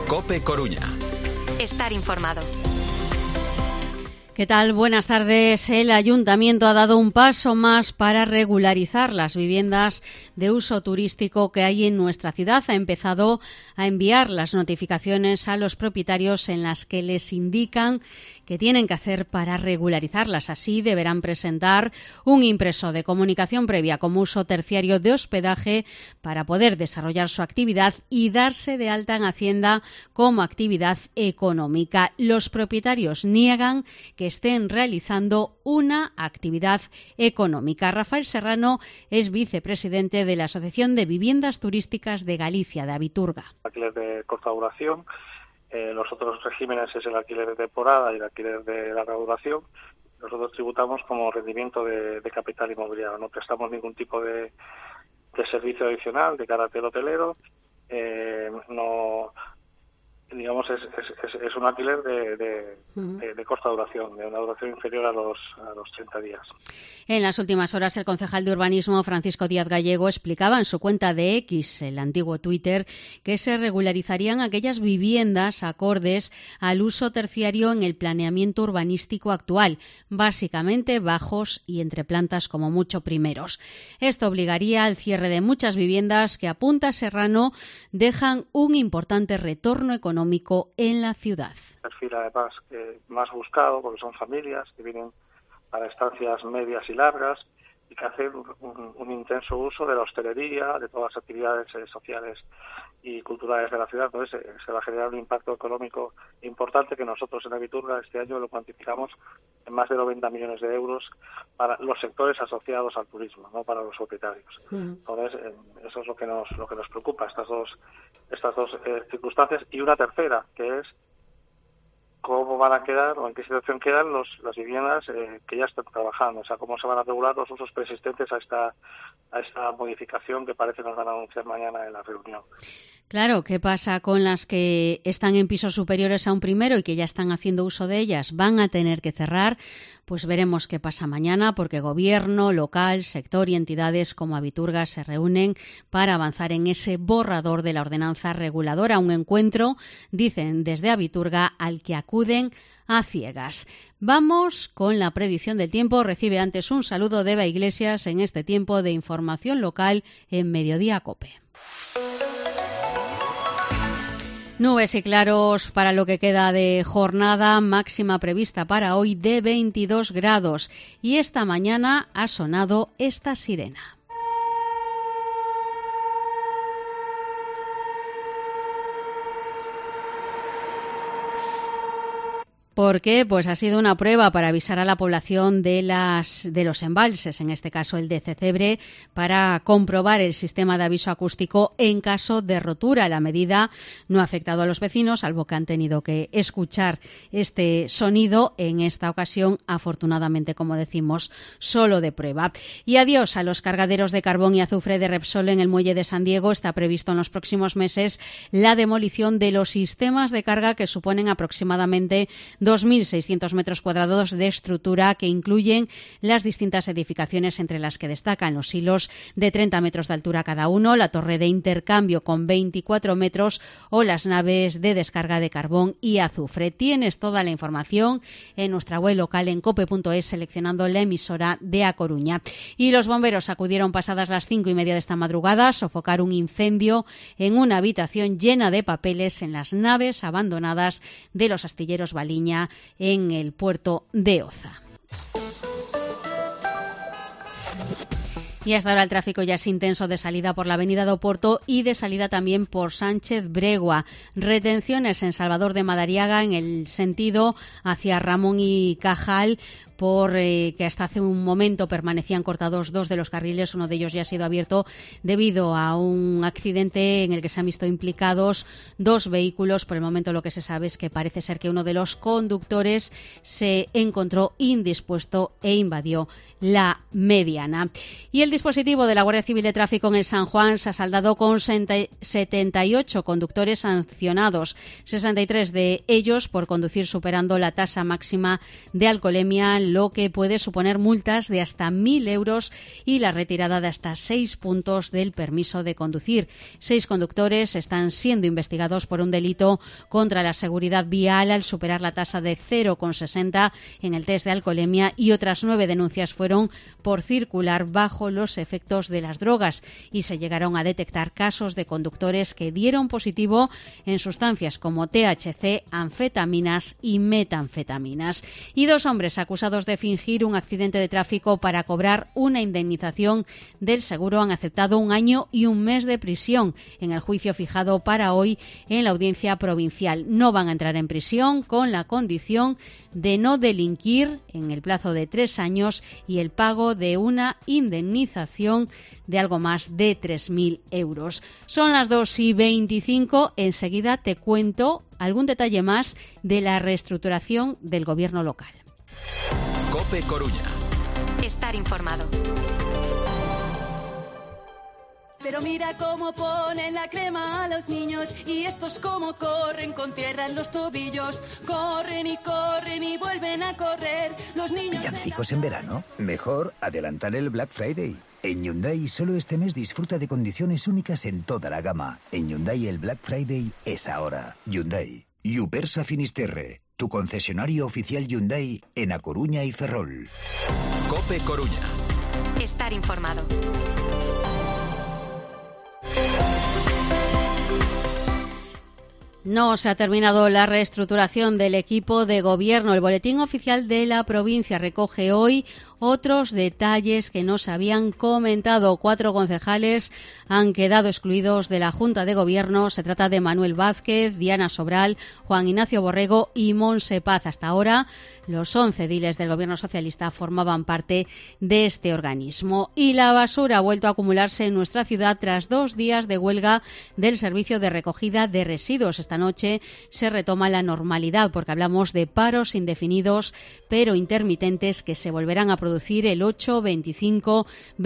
COPE Coruña. Estar informado. ¿Qué tal? Buenas tardes. El Ayuntamiento ha dado un paso más para regularizar las viviendas de uso turístico que hay en nuestra ciudad. Ha empezado a enviar las notificaciones a los propietarios en las que les indican qué tienen que hacer para regularizarlas. Así deberán presentar un impreso de comunicación previa como uso terciario de hospedaje para poder desarrollar su actividad y darse de alta en Hacienda como actividad económica. Los propietarios niegan que estén realizando una actividad económica. Rafael Serrano es vicepresidente de la Asociación de Viviendas Turísticas de Galicia, de Abiturga. Alquiler de corta duración. Los otros regímenes es el alquiler de temporada y el alquiler de larga duración. Nosotros tributamos como rendimiento de capital inmobiliario. No prestamos ningún tipo de servicio adicional de carácter hotelero. No, digamos, es un alquiler de corta duración, de una duración inferior a los 30 días. En las últimas horas, el concejal de Urbanismo, Francisco Díaz Gallego, explicaba en su cuenta de X, el antiguo Twitter, que se regularizarían aquellas viviendas acordes al uso terciario en el planeamiento urbanístico actual, básicamente bajos y entre plantas como mucho primeros. Esto obligaría al cierre de muchas viviendas que, apunta Serrano, dejan un importante retorno económico en la ciudad. El perfil además más buscado porque son familias que vienen para estancias medias y largas y que hacen un intenso uso de la hostelería, de todas las actividades sociales y culturales de la ciudad. Entonces se va a generar un impacto económico importante que nosotros en Abiturga este año lo cuantificamos en más de 90 millones de euros para los sectores asociados al turismo, no para los propietarios. Entonces eso es lo que nos preocupa, estas dos circunstancias, y una tercera que es cómo van a quedar o en qué situación quedan las viviendas que ya están trabajando, o sea, cómo se van a regular los usos persistentes a esta modificación que parece nos van a anunciar mañana en la reunión. Claro, ¿qué pasa con las que están en pisos superiores a un primero y que ya están haciendo uso de ellas? ¿Van a tener que cerrar? Pues veremos qué pasa mañana, porque gobierno, local, sector y entidades como Abiturga se reúnen para avanzar en ese borrador de la ordenanza reguladora. Un encuentro, dicen desde Abiturga, al que acuden a ciegas. Vamos con la predicción del tiempo. Recibe antes un saludo de Eva Iglesias en este tiempo de información local en Mediodía COPE. Nubes y claros para lo que queda de jornada, máxima prevista para hoy de 22 grados. Y esta mañana ha sonado esta sirena. ¿Por qué? Pues ha sido una prueba para avisar a la población de los embalses, en este caso el de Cecebre, para comprobar el sistema de aviso acústico en caso de rotura. La medida no ha afectado a los vecinos, salvo que han tenido que escuchar este sonido, en esta ocasión, afortunadamente, como decimos, solo de prueba. Y adiós a los cargaderos de carbón y azufre de Repsol en el muelle de San Diego. Está previsto en los próximos meses la demolición de los sistemas de carga que suponen aproximadamente 2.600 metros cuadrados de estructura que incluyen las distintas edificaciones, entre las que destacan los silos de 30 metros de altura cada uno, la torre de intercambio con 24 metros o las naves de descarga de carbón y azufre. Tienes toda la información en nuestra web local en cope.es seleccionando la emisora de A Coruña. Y los bomberos acudieron pasadas las 5:30 de esta madrugada a sofocar un incendio en una habitación llena de papeles en las naves abandonadas de los astilleros Baliña en el puerto de Oza. Y hasta ahora el tráfico ya es intenso de salida por la avenida do Porto y de salida también por Sánchez Bregua. Retenciones en Salvador de Madariaga en el sentido hacia Ramón y Cajal, que hasta hace un momento permanecían cortados dos de los carriles. Uno de ellos ya ha sido abierto debido a un accidente en el que se han visto implicados dos vehículos. Por el momento lo que se sabe es que parece ser que uno de los conductores se encontró indispuesto e invadió la mediana. Y el dispositivo de la Guardia Civil de Tráfico en el San Juan se ha saldado con 78 conductores sancionados, 63 de ellos por conducir superando la tasa máxima de alcoholemia, lo que puede suponer multas de hasta 1.000 euros y la retirada de hasta 6 puntos del permiso de conducir. 6 conductores están siendo investigados por un delito contra la seguridad vial al superar la tasa de 0,60 en el test de alcoholemia, y otras 9 denuncias fueron por circular bajo los efectos de las drogas, y se llegaron a detectar casos de conductores que dieron positivo en sustancias como THC, anfetaminas y metanfetaminas. Y 2 hombres acusados de fingir un accidente de tráfico para cobrar una indemnización del seguro han aceptado 1 año y 1 mes de prisión en el juicio fijado para hoy en la audiencia provincial. No van a entrar en prisión con la condición de no delinquir en el plazo de 3 años y el pago de una indemnización de algo más de 3.000 euros. Son las 2:25. Enseguida te cuento algún detalle más de la reestructuración del gobierno local. COPE Coruña. Estar informado. Pero mira cómo ponen la crema a los niños y estos cómo corren con tierra en los tobillos. Corren y vuelven a correr. Los niños... ¿Villancicos en verano? Mejor adelantar el Black Friday. En Hyundai solo este mes disfruta de condiciones únicas en toda la gama. En Hyundai el Black Friday es ahora. Hyundai. Yupersa Finisterre, tu concesionario oficial Hyundai en A Coruña y Ferrol. COPE Coruña. Estar informado. No se ha terminado la reestructuración del equipo de gobierno. El boletín oficial de la provincia recoge hoy otros detalles que no se habían comentado. 4 concejales han quedado excluidos de la Junta de Gobierno. Se trata de Manuel Vázquez, Diana Sobral, Juan Ignacio Borrego y Montse Paz. Hasta ahora, los 11 ediles del Gobierno socialista formaban parte de este organismo. Y la basura ha vuelto a acumularse en nuestra ciudad tras 2 días de huelga del servicio de recogida de residuos. Esta noche se retoma la normalidad porque hablamos de paros indefinidos pero intermitentes que se volverán a producir el 8, 25,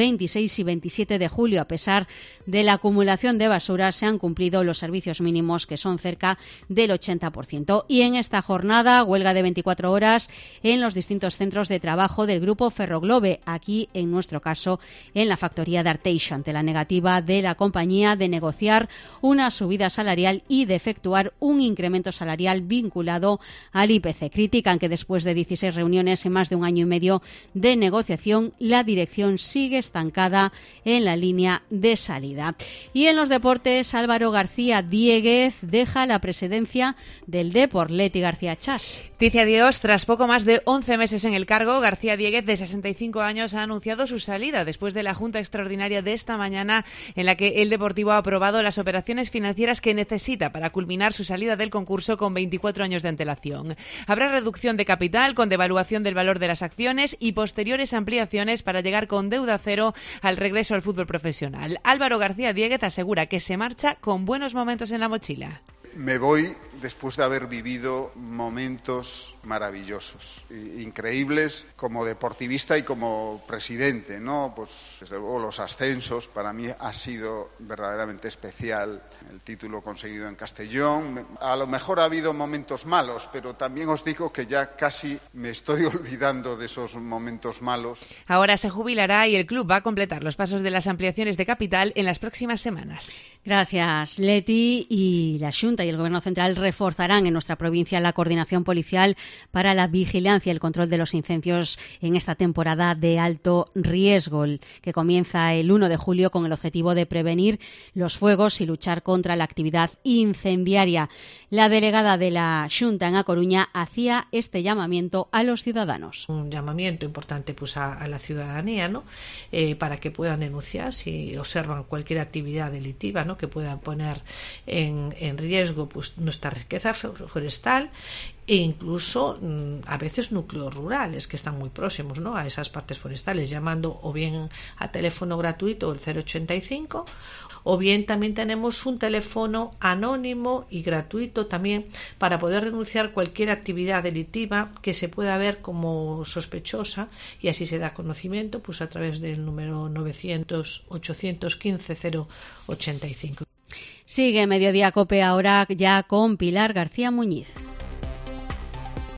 26 y 27 de julio. A pesar de la acumulación de basura, se han cumplido los servicios mínimos, que son cerca del 80%. Y en esta jornada, huelga de 24 horas en los distintos centros de trabajo del grupo Ferroglobe, aquí en nuestro caso en la factoría de Arteixo, ante la negativa de la compañía de negociar una subida salarial y de efectuar un incremento salarial vinculado al IPC. Critican que después de 16 reuniones y más de 1 año y medio de negociación, la dirección sigue estancada en la línea de salida. Y en los deportes, Álvaro García Diéguez deja la presidencia del Depor. Leti García Chas. Dice adiós tras poco más de 11 meses en el cargo. García Diéguez, de 65 años, ha anunciado su salida después de la Junta Extraordinaria de esta mañana, en la que el Deportivo ha aprobado las operaciones financieras que necesita para culminar su salida del concurso con 24 años de antelación. Habrá reducción de capital con devaluación del valor de las acciones y posteriores ampliaciones para llegar con deuda cero al regreso al fútbol profesional. Álvaro García Diéguez asegura que se marcha con buenos momentos en la mochila. Me voy después de haber vivido momentos maravillosos, increíbles como deportivista y como presidente, ¿no? Pues desde luego los ascensos para mí ha sido verdaderamente especial, el título conseguido en Castellón. A lo mejor ha habido momentos malos, pero también os digo que ya casi me estoy olvidando de esos momentos malos. Ahora se jubilará y el club va a completar los pasos de las ampliaciones de capital en las próximas semanas. Gracias, Leti. Y la Xunta y el Gobierno Central reforzarán en nuestra provincia la coordinación policial para la vigilancia y el control de los incendios en esta temporada de alto riesgo, que comienza el 1 de julio con el objetivo de prevenir los fuegos y luchar contra la actividad incendiaria. La delegada de la Xunta en A Coruña hacía este llamamiento a los ciudadanos. Un llamamiento importante pues a la ciudadanía, ¿no? Para que puedan denunciar si observan cualquier actividad delictiva, ¿no? Que puedan poner en riesgo pues nuestra riqueza forestal e incluso a veces núcleos rurales que están muy próximos, ¿no?, a esas partes forestales, llamando o bien a teléfono gratuito el 085, o bien también tenemos un teléfono anónimo y gratuito también para poder denunciar cualquier actividad delictiva que se pueda ver como sospechosa, y así se da conocimiento pues a través del número 900-815-085. Sigue Mediodía Cope ahora ya con Pilar García Muñiz.